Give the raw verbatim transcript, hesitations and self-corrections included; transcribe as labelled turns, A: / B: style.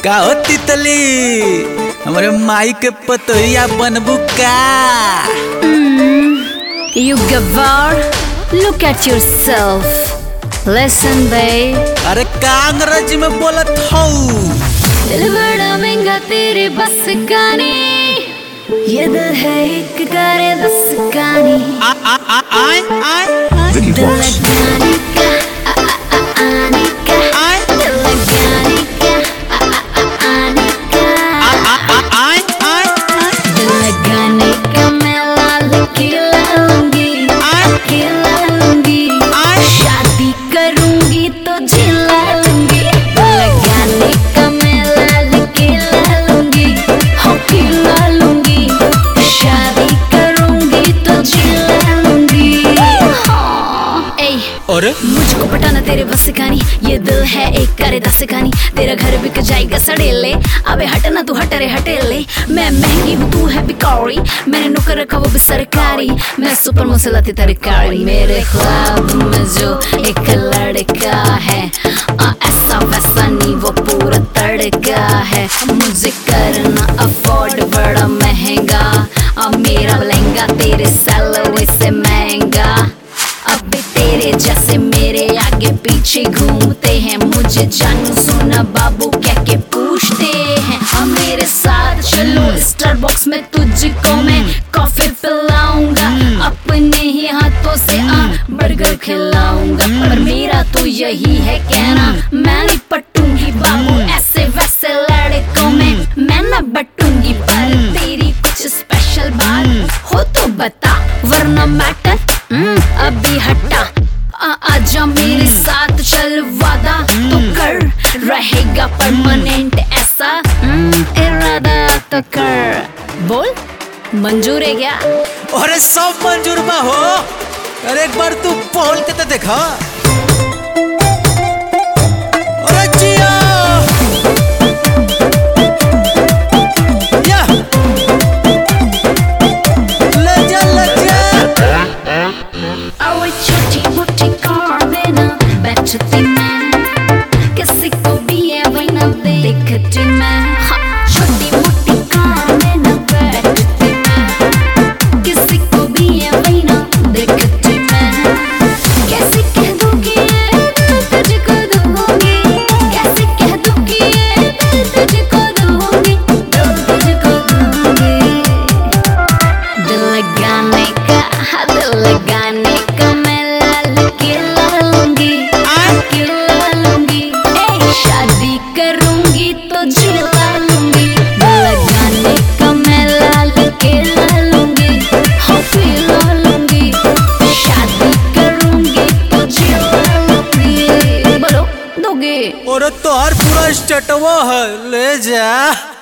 A: का हो तितली हमारे माई के पतोहिया बनबू का?
B: You gavard, look at yourself. Listen, babe.
A: अरे का अंग्रेजी में बोलत हो?
B: दिल बड़ा महंगा तेरे बस का नहीं, ये दिल है एक करे दस का नहीं।
A: आ आ आ आए आए
B: दिल लगाने का आ आ आ आने का, दिल लगाने का आ आ आ आने का,
A: आ आ आ आए आए
B: दिल लगाने का मैं लाल खिला लूंगी, खिला लूंगी, शादी करूंगी तो जिला लूंगी। दिल लगाने का मैं लाल खिला लूंगी, हो खिला लूंगी, शादी करूंगी तो जिला लूंगी।
A: और
B: मुझको पटाना तेरे बस का नहीं, ये दिल है एक करे दस का नहीं। तेरा घर बिक जाएगा सड़ेले, अबे हटना तू हट रे हटेले। मैं महंगी हूँ तू है बिकारी, मैंने नौकर रखा वो भी सरकारी। मैं सुपर मसलाती तरकारी, मेरे ख्वाब में जो एक लड़का है, आ, ऐसा वैसा नहीं वो पूरा तड़का है। मुझे करना अफोर्ड बड़ा महंगा, अब मेरा लहंगा तेरे सैलरी से महंगा। अब तेरे जैसे मेरे आगे पीछे घूमते हैं, मुझे जानू सोना बाबू क्या के पूछते हैं। अब मेरे साथ चलो स्टारबक्स में तुझको मैं कॉफी पिलाऊंगा, अपने ही हाथों से आ बर्गर खिलाऊंगा। पर मेरा तो यही है कहना, मैं नहीं पटूंगी बाबू ऐसे वैसे लड़कों में, मैं न बटूंगी। पर तेरी कुछ स्पेशल बात हो तो बता, वरना मैटर अभी हटा। आ, आजा मेरे साथ चल वादा तो कर, रहेगा परमानेंट ऐसा इरादा तो कर। बोल मंजूर है क्या?
A: अरे सब मंजूर बा हो। अरे एक बार तू बोल के तो देखा। अरे जिया या लजा लजा
B: और छोटी मोटी कार में ना बैठती मैं, किसी को भी ये वही ना देखती मैं। हाँ, छोटी मोटी कार में ना बैठती मैं, किसी को भी ये वही ना देखती मैं। कैसे कह दूँगी ये दिल तुझको दूँगी, कैसे कह दूँगी ये दिल तुझको दूँगी, दिल तुझको दूँगी। दिल लगाने का दिल लगाने का मैं लाल खिला लूंगी, खिला लूंगी, शादी करूंगी तो जिला लूंगी। दिल लगाने का मैं लाल खिला लूंगी, हो खिला लूंगी, शादी करूंगी तो जिला लूंगी। बोलो दोगे?
A: और तो हर पूरा स्टेटवा है, ले जा।